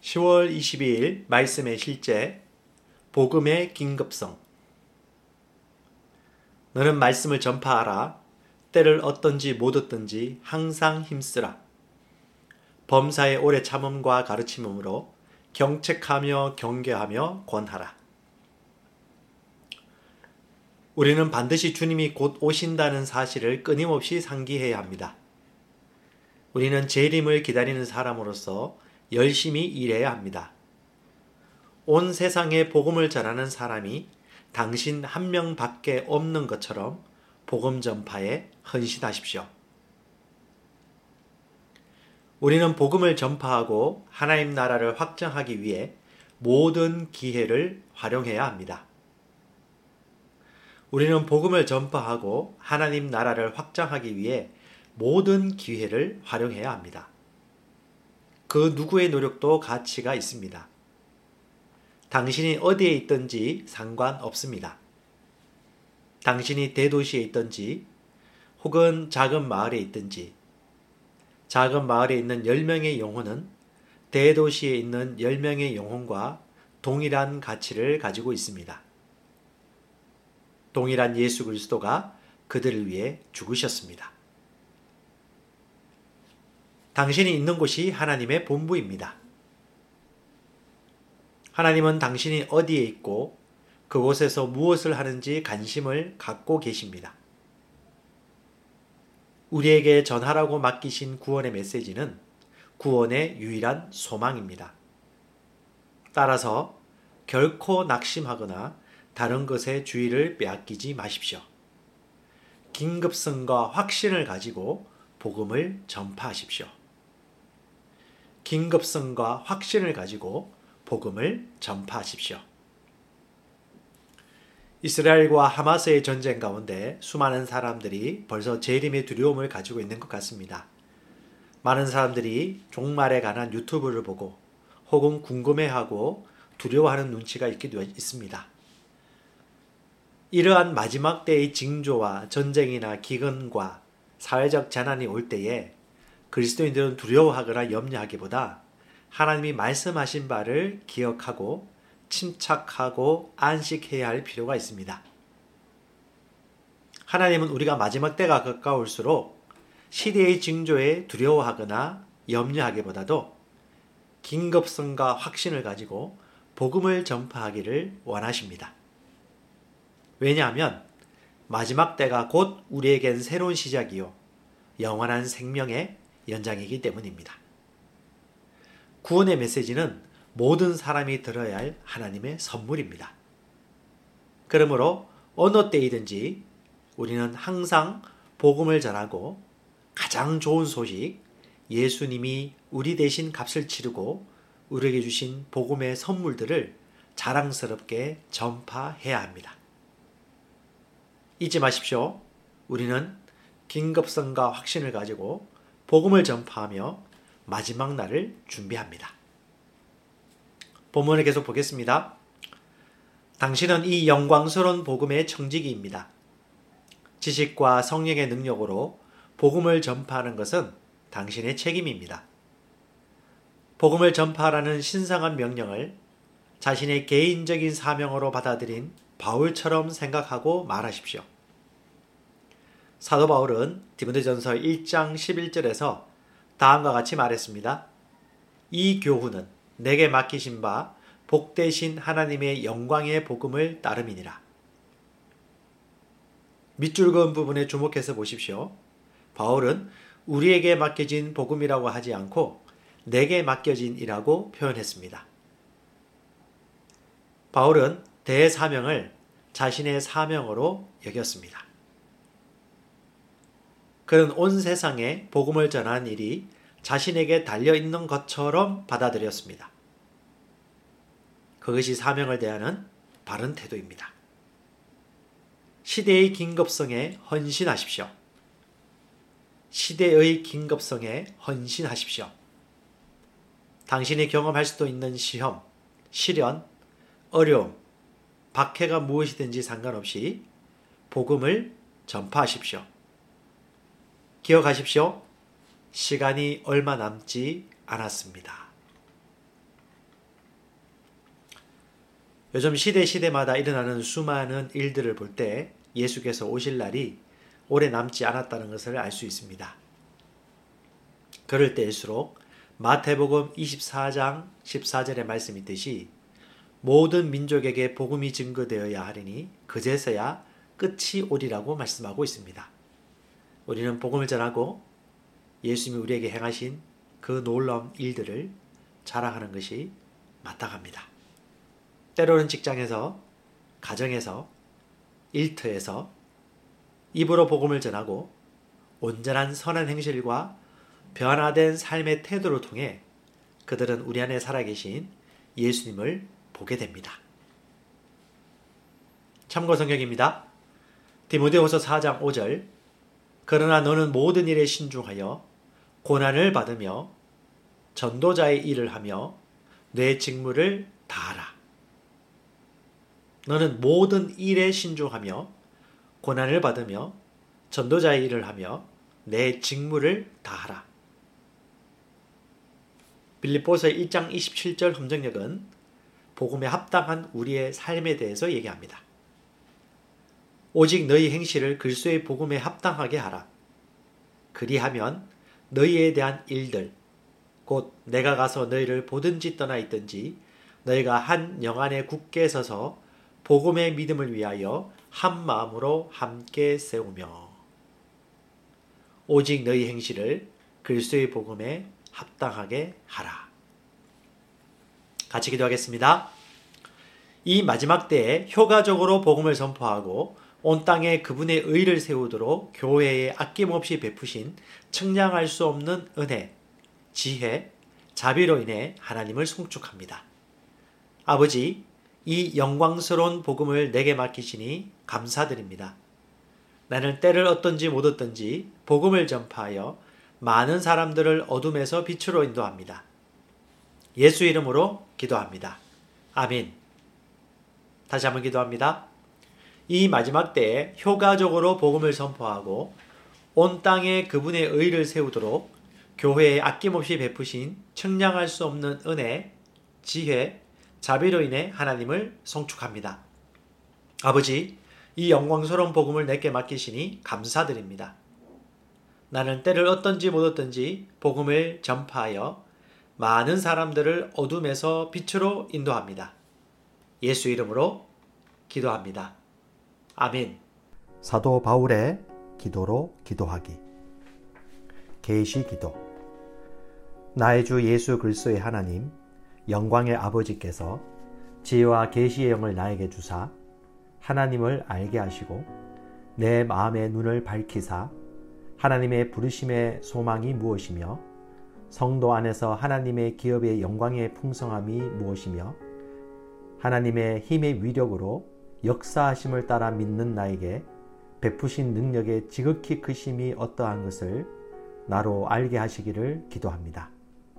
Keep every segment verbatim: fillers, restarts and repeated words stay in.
시월 이십이일 말씀의 실제, 복음의 긴급성. 너는 말씀을 전파하라. 때를 얻든지 못 얻든지 항상 힘쓰라. 범사의 오래 참음과 가르침으로 경책하며 경계하며 권하라. 우리는 반드시 주님이 곧 오신다는 사실을 끊임없이 상기해야 합니다. 우리는 재림을 기다리는 사람으로서 열심히 일해야 합니다. 온 세상에 복음을 전하는 사람이 당신 한 명밖에 없는 것처럼 복음 전파에 헌신하십시오. 우리는 복음을 전파하고 하나님 나라를 확장하기 위해 모든 기회를 활용해야 합니다. 우리는 복음을 전파하고 하나님 나라를 확장하기 위해 모든 기회를 활용해야 합니다. 그 누구의 노력도 가치가 있습니다. 당신이 어디에 있든지 상관없습니다. 당신이 대도시에 있든지 혹은 작은 마을에 있든지 작은 마을에 있는 열 명의 영혼은 대도시에 있는 열 명의 영혼과 동일한 가치를 가지고 있습니다. 동일한 예수 그리스도가 그들을 위해 죽으셨습니다. 당신이 있는 곳이 하나님의 본부입니다. 하나님은 당신이 어디에 있고 그곳에서 무엇을 하는지 관심을 갖고 계십니다. 우리에게 전하라고 맡기신 구원의 메시지는 구원의 유일한 소망입니다. 따라서 결코 낙심하거나 다른 것에 주의를 빼앗기지 마십시오. 긴급성과 확신을 가지고 복음을 전파하십시오. 긴급성과 확신을 가지고 복음을 전파하십시오. 이스라엘과 하마스의 전쟁 가운데 수많은 사람들이 벌써 재림의 두려움을 가지고 있는 것 같습니다. 많은 사람들이 종말에 관한 유튜브를 보고 혹은 궁금해하고 두려워하는 눈치가 있기도 있습니다. 이러한 마지막 때의 징조와 전쟁이나 기근과 사회적 재난이 올 때에 그리스도인들은 두려워하거나 염려하기보다 하나님이 말씀하신 바를 기억하고 침착하고 안식해야 할 필요가 있습니다. 하나님은 우리가 마지막 때가 가까울수록 시대의 징조에 두려워하거나 염려하기보다도 긴급성과 확신을 가지고 복음을 전파하기를 원하십니다. 왜냐하면 마지막 때가 곧 우리에겐 새로운 시작이요 영원한 생명의 연장이기 때문입니다. 구원의 메시지는 모든 사람이 들어야 할 하나님의 선물입니다. 그러므로 어느 때이든지 우리는 항상 복음을 전하고 가장 좋은 소식, 예수님이 우리 대신 값을 치르고 우리에게 주신 복음의 선물들을 자랑스럽게 전파해야 합니다. 잊지 마십시오. 우리는 긴급성과 확신을 가지고 복음을 전파하며 마지막 날을 준비합니다. 본문을 계속 보겠습니다. 당신은 이 영광스러운 복음의 청지기입니다. 지식과 성령의 능력으로 복음을 전파하는 것은 당신의 책임입니다. 복음을 전파하라는 신성한 명령을 자신의 개인적인 사명으로 받아들인 바울처럼 생각하고 말하십시오. 사도 바울은 디모데전서 일장 십일절에서 다음과 같이 말했습니다. 이 교훈은 내게 맡기신 바 복되신 하나님의 영광의 복음을 따름이니라. 밑줄 그은 부분에 주목해서 보십시오. 바울은 우리에게 맡겨진 복음이라고 하지 않고 내게 맡겨진이라고 표현했습니다. 바울은 대사명을 자신의 사명으로 여겼습니다. 그는 온 세상에 복음을 전하는 일이 자신에게 달려있는 것처럼 받아들였습니다. 그것이 사명을 대하는 바른 태도입니다. 시대의 긴급성에 헌신하십시오. 시대의 긴급성에 헌신하십시오. 당신이 경험할 수도 있는 시험, 시련, 어려움, 박해가 무엇이든지 상관없이 복음을 전파하십시오. 기억하십시오. 시간이 얼마 남지 않았습니다. 요즘 시대 시대마다 일어나는 수많은 일들을 볼 때 예수께서 오실 날이 오래 남지 않았다는 것을 알 수 있습니다. 그럴 때일수록 마태복음 이십사 장 십사 절의 말씀이 있듯이 모든 민족에게 복음이 증거되어야 하리니 그제서야 끝이 오리라고 말씀하고 있습니다. 우리는 복음을 전하고 예수님이 우리에게 행하신 그 놀라운 일들을 자랑하는 것이 마땅합니다. 때로는 직장에서, 가정에서, 일터에서 입으로 복음을 전하고 온전한 선한 행실과 변화된 삶의 태도를 통해 그들은 우리 안에 살아계신 예수님을 보게 됩니다. 참고 성경입니다. 디모데후서 사 장 오 절 그러나 너는 모든 일에 신중하여 고난을 받으며 전도자의 일을 하며 내 직무를 다하라. 너는 모든 일에 신중하며 고난을 받으며 전도자의 일을 하며 내 직무를 다하라. 빌립보서 일 장 이십칠 절 함정역은 복음에 합당한 우리의 삶에 대해서 얘기합니다. 오직 너희 행실을 그리스도의 복음에 합당하게 하라. 그리하면 너희에 대한 일들, 곧 내가 가서 너희를 보든지 떠나 있든지 너희가 한 영 안에 굳게 서서 복음의 믿음을 위하여 한 마음으로 함께 세우며 오직 너희 행실을 그리스도의 복음에 합당하게 하라. 같이 기도하겠습니다. 이 마지막 때에 효과적으로 복음을 선포하고 온 땅에 그분의 의를 세우도록 교회에 아낌없이 베푸신 측량할 수 없는 은혜, 지혜, 자비로 인해 하나님을 송축합니다. 아버지, 이 영광스러운 복음을 내게 맡기시니 감사드립니다. 나는 때를 얻든지 못 얻든지 복음을 전파하여 많은 사람들을 어둠에서 빛으로 인도합니다. 예수 이름으로 기도합니다. 아멘. 다시 한번 기도합니다. 이 마지막 때에 효과적으로 복음을 선포하고 온 땅에 그분의 의를 세우도록 교회에 아낌없이 베푸신 측량할 수 없는 은혜, 지혜, 자비로 인해 하나님을 송축합니다. 아버지, 이 영광스러운 복음을 내게 맡기시니 감사드립니다. 나는 때를 얻든지 못 얻든지 복음을 전파하여 많은 사람들을 어둠에서 빛으로 인도합니다. 예수 이름으로 기도합니다. 아멘. 사도 바울의 기도로 기도하기. 계시 기도. 나의 주 예수 그리스도의 하나님, 영광의 아버지께서 지혜와 계시의 영을 나에게 주사 하나님을 알게 하시고 내 마음의 눈을 밝히사 하나님의 부르심의 소망이 무엇이며 성도 안에서 하나님의 기업의 영광의 풍성함이 무엇이며 하나님의 힘의 위력으로 역사하심을 따라 믿는 나에게 베푸신 능력의 지극히 크심이 어떠한 것을 나로 알게 하시기를 기도합니다.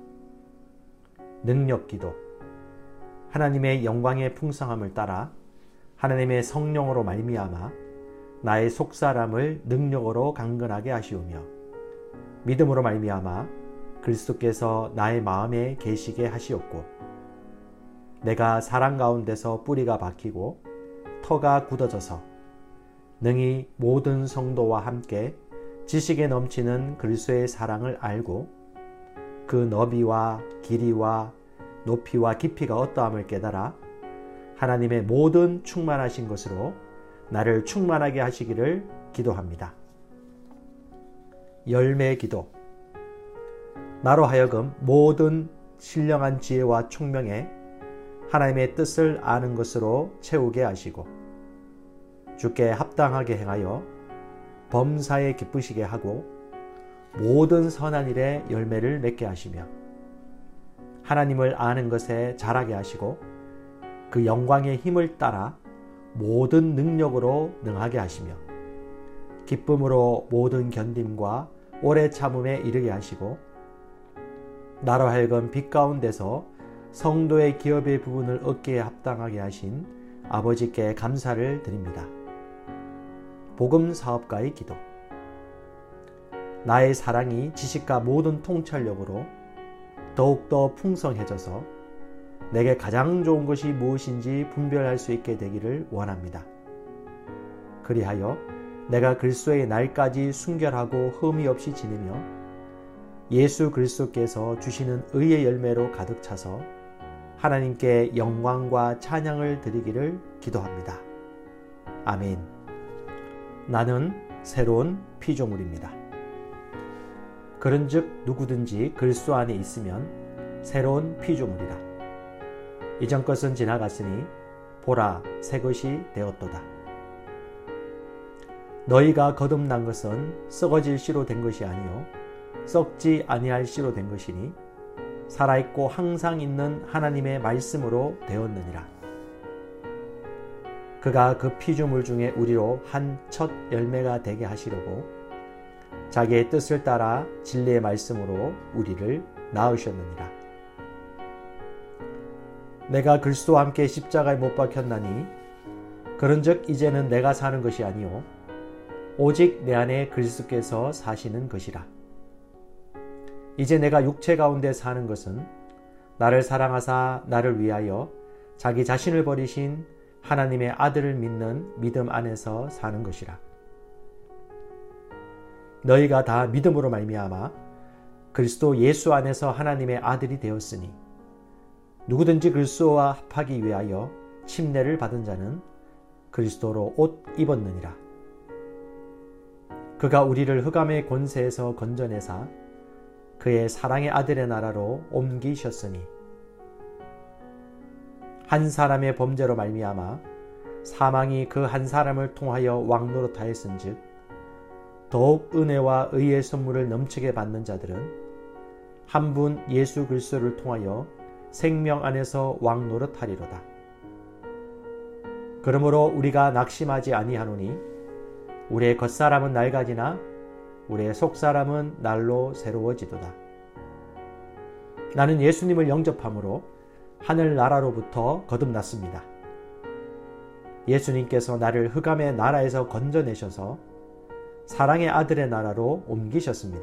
능력 기도. 하나님의 영광의 풍성함을 따라 하나님의 성령으로 말미암아 나의 속사람을 능력으로 강건하게 하시오며 믿음으로 말미암아 그리스도께서 나의 마음에 계시게 하시옵고 내가 사랑 가운데서 뿌리가 박히고 터가 굳어져서 능히 모든 성도와 함께 지식에 넘치는 그리스도의 사랑을 알고 그 너비와 길이와 높이와 깊이가 어떠함을 깨달아 하나님의 모든 충만하신 것으로 나를 충만하게 하시기를 기도합니다. 열매 기도. 나로 하여금 모든 신령한 지혜와 총명에 하나님의 뜻을 아는 것으로 채우게 하시고 주께 합당하게 행하여 범사에 기쁘시게 하고 모든 선한 일에 열매를 맺게 하시며 하나님을 아는 것에 자라게 하시고 그 영광의 힘을 따라 모든 능력으로 능하게 하시며 기쁨으로 모든 견딤과 오래 참음에 이르게 하시고 나로 하여금 빛 가운데서 성도의 기업의 부분을 얻기에 합당하게 하신 아버지께 감사를 드립니다. 복음 사업가의 기도. 나의 사랑이 지식과 모든 통찰력으로 더욱더 풍성해져서 내게 가장 좋은 것이 무엇인지 분별할 수 있게 되기를 원합니다. 그리하여 내가 그리스도의 날까지 순결하고 흠이 없이 지내며 예수 그리스도께서 주시는 의의 열매로 가득 차서 하나님께 영광과 찬양을 드리기를 기도합니다. 아멘. 나는 새로운 피조물입니다. 그런즉 누구든지 그리스도 안에 있으면 새로운 피조물이라. 이전 것은 지나갔으니 보라 새 것이 되었도다. 너희가 거듭난 것은 썩어질 씨로 된 것이 아니요 썩지 아니할 씨로 된 것이니 살아있고 항상 있는 하나님의 말씀으로 되었느니라. 그가 그 피조물 중에 우리로 한 첫 열매가 되게 하시려고 자기의 뜻을 따라 진리의 말씀으로 우리를 낳으셨느니라. 내가 그리스도와 함께 십자가에 못 박혔나니 그런즉 이제는 내가 사는 것이 아니요 오직 내 안에 그리스도께서 사시는 것이라. 이제 내가 육체 가운데 사는 것은 나를 사랑하사 나를 위하여 자기 자신을 버리신 하나님의 아들을 믿는 믿음 안에서 사는 것이라. 너희가 다 믿음으로 말미암아 그리스도 예수 안에서 하나님의 아들이 되었으니 누구든지 그리스도와 합하기 위하여 침례를 받은 자는 그리스도로 옷 입었느니라. 그가 우리를 흑암의 권세에서 건져내사 그의 사랑의 아들의 나라로 옮기셨으니 한 사람의 범죄로 말미암아 사망이 그 한 사람을 통하여 왕노릇하였은즉 더욱 은혜와 의의 선물을 넘치게 받는 자들은 한 분 예수 그리스도를 통하여 생명 안에서 왕노릇하리로다. 그러므로 우리가 낙심하지 아니하노니 우리의 겉사람은 낡아지나 우리의 속사람은 날로 새로워지도다. 나는 예수님을 영접함으로 하늘나라로부터 거듭났습니다. 예수님께서 나를 흑암의 나라에서 건져내셔서 사랑의 아들의 나라로 옮기셨습니다.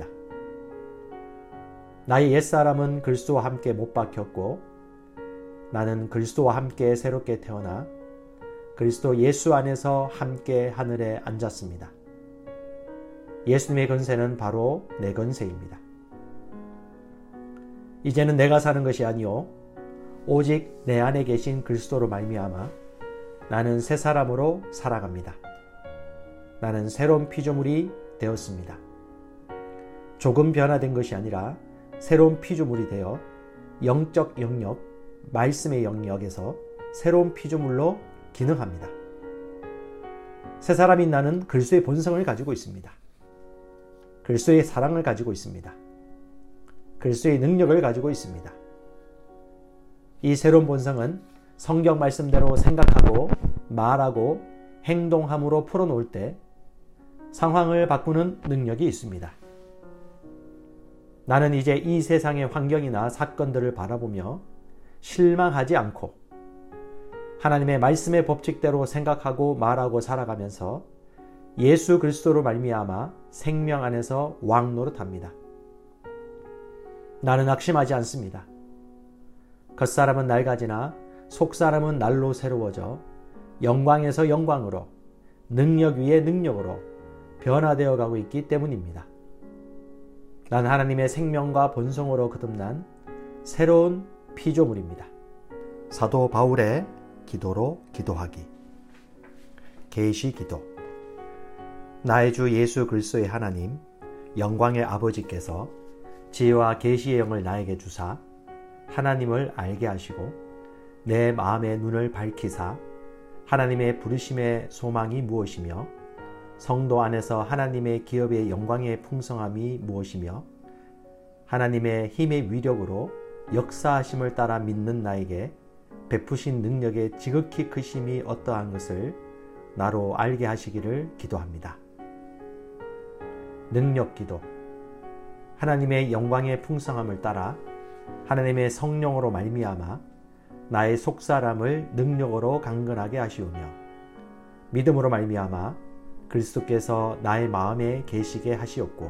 나의 옛사람은 그리스도와 함께 못 박혔고 나는 그리스도와 함께 새롭게 태어나 그리스도 예수 안에서 함께 하늘에 앉았습니다. 예수님의 건세는 바로 내 건세입니다. 이제는 내가 사는 것이 아니요 오직 내 안에 계신 그리스도로 말미암아 나는 새 사람으로 살아갑니다. 나는 새로운 피조물이 되었습니다. 조금 변화된 것이 아니라 새로운 피조물이 되어 영적 영역, 말씀의 영역에서 새로운 피조물로 기능합니다. 새 사람인 나는 그리스도의 본성을 가지고 있습니다. 그리스도의 사랑을 가지고 있습니다. 그리스도의 능력을 가지고 있습니다. 이 새로운 본성은 성경 말씀대로 생각하고 말하고 행동함으로 풀어놓을 때 상황을 바꾸는 능력이 있습니다. 나는 이제 이 세상의 환경이나 사건들을 바라보며 실망하지 않고 하나님의 말씀의 법칙대로 생각하고 말하고 살아가면서 예수 그리스도로 말미암아 생명 안에서 왕노릇합니다. 나는 낙심하지 않습니다. 겉사람은 낡아지나 속사람은 날로 새로워져 영광에서 영광으로 능력 위에 능력으로 변화되어 가고 있기 때문입니다. 난 하나님의 생명과 본성으로 거듭난 새로운 피조물입니다. 사도 바울의 기도로 기도하기. 계시 기도. 나의 주 예수 그리스도의 하나님 영광의 아버지께서 지혜와 계시의 영을 나에게 주사 하나님을 알게 하시고 내 마음의 눈을 밝히사 하나님의 부르심의 소망이 무엇이며 성도 안에서 하나님의 기업의 영광의 풍성함이 무엇이며 하나님의 힘의 위력으로 역사하심을 따라 믿는 나에게 베푸신 능력의 지극히 크심이 어떠한 것을 나로 알게 하시기를 기도합니다. 능력 기도. 하나님의 영광의 풍성함을 따라 하나님의 성령으로 말미암아 나의 속사람을 능력으로 강건하게 하시오며 믿음으로 말미암아 그리스도께서 나의 마음에 계시게 하시옵고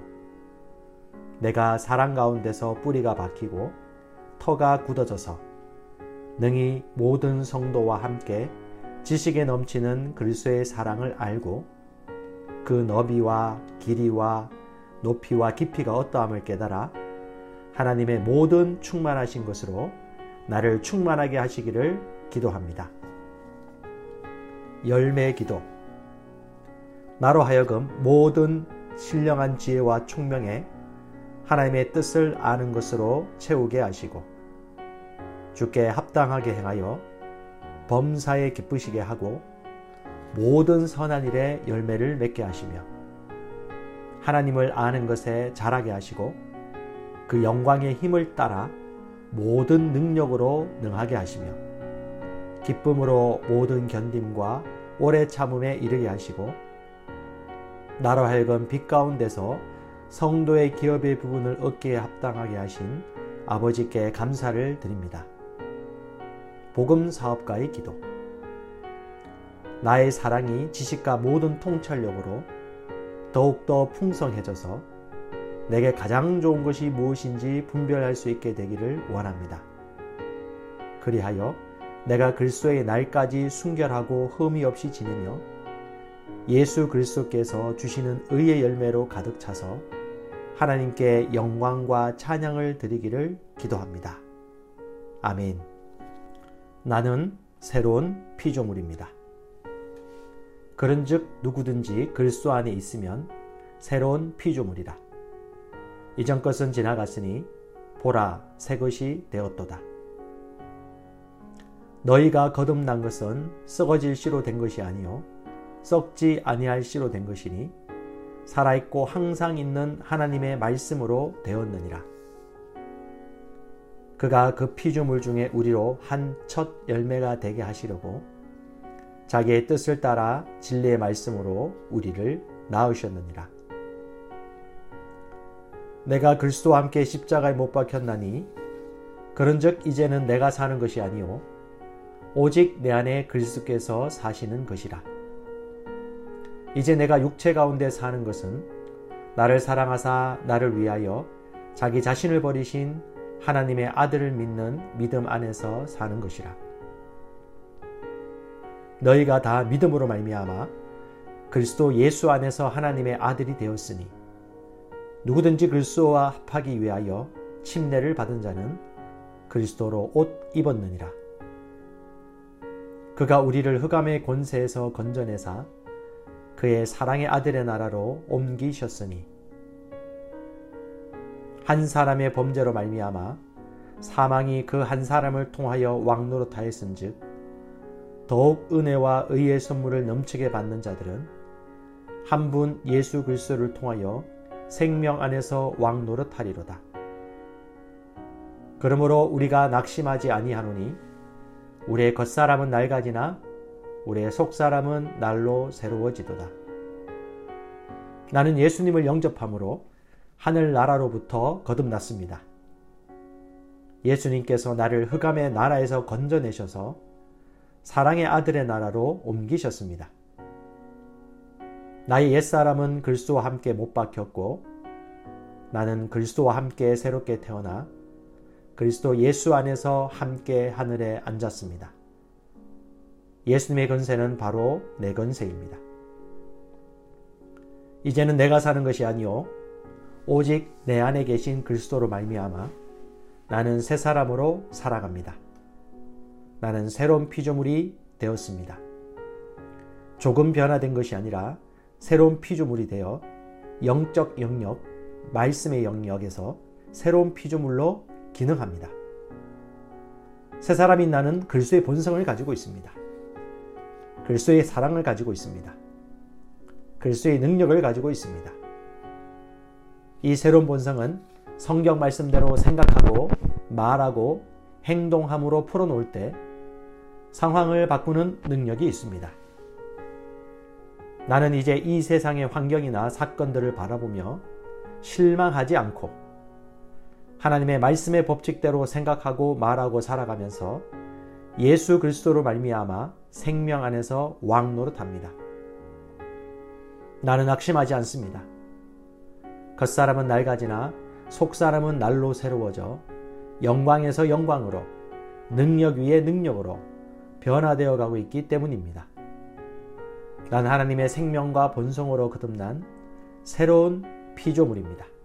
내가 사랑 가운데서 뿌리가 박히고 터가 굳어져서 능히 모든 성도와 함께 지식에 넘치는 그리스도의 사랑을 알고 그 너비와 길이와 높이와 깊이가 어떠함을 깨달아 하나님의 모든 충만하신 것으로 나를 충만하게 하시기를 기도합니다. 열매 기도. 나로 하여금 모든 신령한 지혜와 총명에 하나님의 뜻을 아는 것으로 채우게 하시고 주께 합당하게 행하여 범사에 기쁘시게 하고 모든 선한 일에 열매를 맺게 하시며 하나님을 아는 것에 자라게 하시고 그 영광의 힘을 따라 모든 능력으로 능하게 하시며 기쁨으로 모든 견딤과 오래 참음에 이르게 하시고 나로 하여금 빛 가운데서 성도의 기업의 부분을 얻기에 합당하게 하신 아버지께 감사를 드립니다. 복음 사업가의 기도. 나의 사랑이 지식과 모든 통찰력으로 더욱더 풍성해져서 내게 가장 좋은 것이 무엇인지 분별할 수 있게 되기를 원합니다. 그리하여 내가 그리스도의 날까지 순결하고 흠이 없이 지내며 예수 그리스도께서 주시는 의의 열매로 가득 차서 하나님께 영광과 찬양을 드리기를 기도합니다. 아멘. 나는 새로운 피조물입니다. 그런즉 누구든지 그리스도 안에 있으면 새로운 피조물이라. 이전 것은 지나갔으니 보라 새 것이 되었도다. 너희가 거듭난 것은 썩어질 씨로 된 것이 아니요 썩지 아니할 씨로 된 것이니 살아있고 항상 있는 하나님의 말씀으로 되었느니라. 그가 그 피조물 중에 우리로 한 첫 열매가 되게 하시려고 자기의 뜻을 따라 진리의 말씀으로 우리를 낳으셨느니라. 내가 그리스도와 함께 십자가에 못 박혔나니 그런즉 이제는 내가 사는 것이 아니요 오직 내 안에 그리스도께서 사시는 것이라. 이제 내가 육체 가운데 사는 것은 나를 사랑하사 나를 위하여 자기 자신을 버리신 하나님의 아들을 믿는 믿음 안에서 사는 것이라. 너희가 다 믿음으로 말미암아 그리스도 예수 안에서 하나님의 아들이 되었으니 누구든지 그리스도와 합하기 위하여 침례를 받은 자는 그리스도로 옷 입었느니라. 그가 우리를 흑암의 권세에서 건져내사 그의 사랑의 아들의 나라로 옮기셨으니 한 사람의 범죄로 말미암아 사망이 그 한 사람을 통하여 왕노릇하였은즉 더욱 은혜와 의의 선물을 넘치게 받는 자들은 한 분 예수 그리스도를 통하여 생명 안에서 왕노릇하리로다. 그러므로 우리가 낙심하지 아니하노니 우리의 겉사람은 낡아지나 우리의 속사람은 날로 새로워지도다. 나는 예수님을 영접함으로 하늘나라로부터 거듭났습니다. 예수님께서 나를 흑암의 나라에서 건져내셔서 사랑의 아들의 나라로 옮기셨습니다. 나의 옛사람은 그리스도와 함께 못 박혔고 나는 그리스도와 함께 새롭게 태어나 그리스도 예수 안에서 함께 하늘에 앉았습니다. 예수님의 건세는 바로 내 건세입니다. 이제는 내가 사는 것이 아니요 오직 내 안에 계신 그리스도로 말미암아 나는 새 사람으로 살아갑니다. 나는 새로운 피조물이 되었습니다. 조금 변화된 것이 아니라 새로운 피조물이 되어 영적 영역, 말씀의 영역에서 새로운 피조물로 기능합니다. 새 사람인 나는 그리스도의 본성을 가지고 있습니다. 그리스도의 사랑을 가지고 있습니다. 그리스도의 능력을 가지고 있습니다. 이 새로운 본성은 성경 말씀대로 생각하고 말하고 행동함으로 풀어놓을 때 상황을 바꾸는 능력이 있습니다. 나는 이제 이 세상의 환경이나 사건들을 바라보며 실망하지 않고 하나님의 말씀의 법칙대로 생각하고 말하고 살아가면서 예수 그리스도로 말미암아 생명 안에서 왕노릇합니다. 나는 낙심하지 않습니다. 겉사람은 낡아지나 속사람은 날로 새로워져 영광에서 영광으로 능력 위에 능력으로 변화되어 가고 있기 때문입니다. 난 하나님의 생명과 본성으로 거듭난 새로운 피조물입니다.